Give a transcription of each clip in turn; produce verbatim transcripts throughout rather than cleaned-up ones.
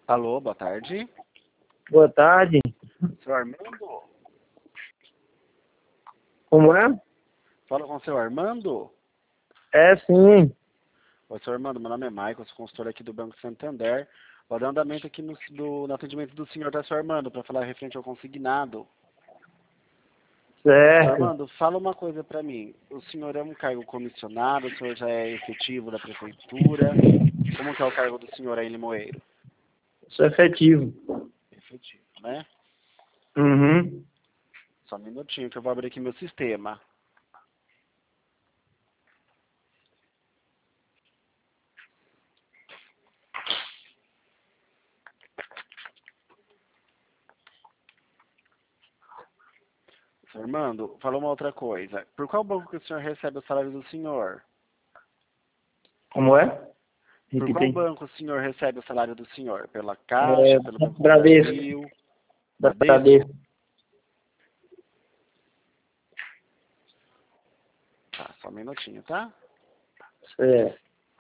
Alô, boa tarde. Boa tarde. Seu Armando? Como é? Fala com o seu Armando? É sim. Oi, seu Armando, meu nome é Michael, sou consultor aqui do Banco Santander. Vou dar andamento aqui no, do, no atendimento do senhor, tá, seu Armando, para falar referente ao consignado. Seu Certo. Armando, fala uma coisa para mim. O senhor é um cargo comissionado, o senhor já é efetivo da prefeitura? Como que é o cargo do senhor aí em Limoeiro? Sou efetivo. Efetivo, né? Uhum. Só um minutinho que eu vou abrir aqui meu sistema. Seu Armando, fala uma outra coisa. Por qual banco que o senhor recebe o salário do senhor? Como é? Por Repita qual aí. banco o senhor recebe o salário do senhor? Pela É, Caixa, pelo Banco do Bradesco. Brasil? Bradesco? Bradesco. Tá, só um minutinho, tá? Certo.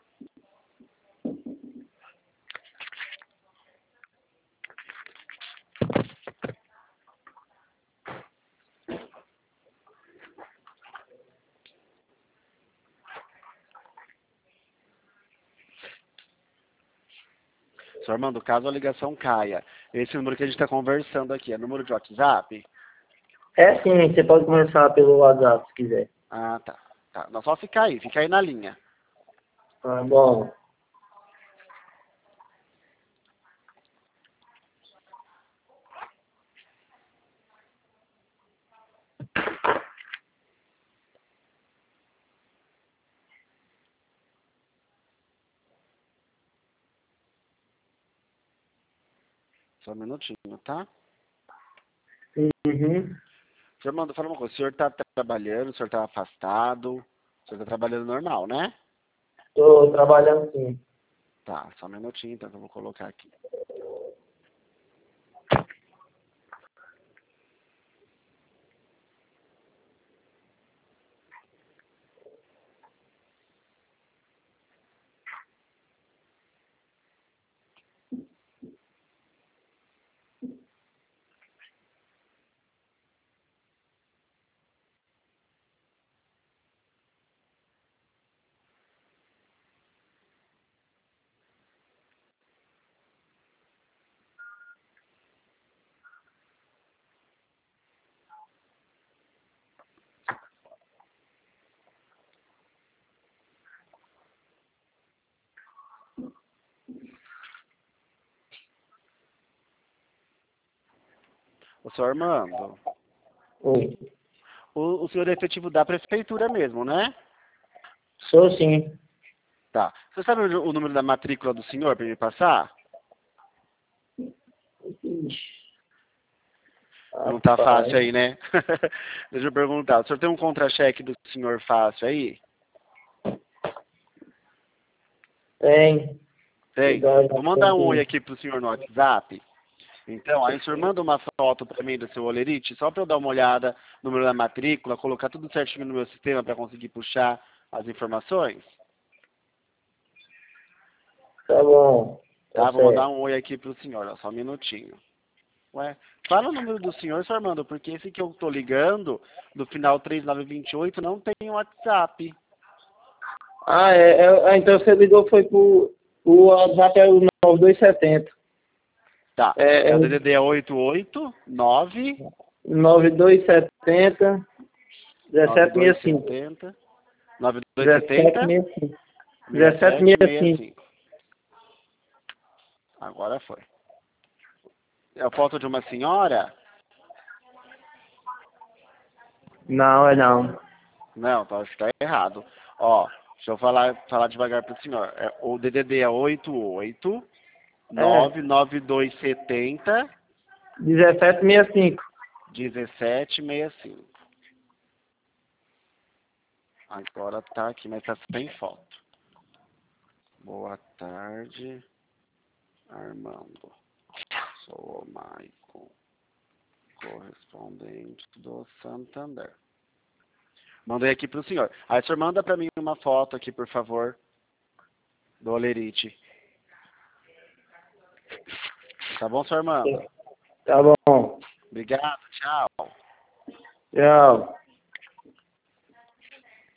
Seu Armando, caso a ligação caia, esse número que a gente está conversando aqui é número de WhatsApp? É sim, você pode começar pelo WhatsApp se quiser. Ah, tá. Tá. Não, só ficar aí, fica aí na linha. Tá bom. Só um minutinho, tá? Uhum. Seu Armando, fala uma coisa. O senhor está trabalhando, o senhor está afastado, o senhor está trabalhando normal, né? Tô trabalhando sim. Tá, só um minutinho, então, que eu vou colocar aqui. Ô, senhor Armando, Oi. o, o senhor é efetivo da prefeitura mesmo, né? Sou sim. Tá. Você sabe o, o número da matrícula do senhor para me passar? Ixi, Não tá fácil rapaz. aí, né? Deixa eu perguntar. O senhor tem um contra-cheque do senhor fácil aí? Tem. Tem. Cuidado, Vou mandar um oi tem aqui pro senhor no WhatsApp. Então, aí o senhor manda uma foto para mim do seu olerite, só para eu dar uma olhada no número da matrícula, colocar tudo certinho no meu sistema para conseguir puxar as informações. Tá bom. Tá Tá? Vou mandar certo. um oi aqui pro senhor, ó, só um minutinho. Ué, fala o número do senhor, senhor Armando, porque esse que eu tô ligando, no final três nove dois oito, não tem WhatsApp. Ah, é, é, ah, então você ligou foi pro o WhatsApp é o nove dois setenta. Tá, É, é é o D D D é oito oito nove nove dois setenta nove dezessete dois sessenta e cinco. setenta nove dois setenta dezessete sessenta e cinco. sessenta dezessete sete sessenta e sessenta e cinco. cinco. Agora foi. É a foto de uma senhora? Não, é não. Não, tá, acho que tá errado. Ó, deixa eu falar, falar devagar pro senhor. É, o D D D é oito oito É, nove nove dois setenta dezessete sessenta e cinco. dezessete sessenta e cinco. Agora tá aqui, mas tá sem foto. Boa tarde, Armando. Sou o Maicon, correspondente do Santander. Mandei aqui pro senhor. Aí o senhor manda pra mim uma foto aqui, por favor, do olerite. Tá bom, seu irmão? Tá bom. Obrigado, tchau. Tchau.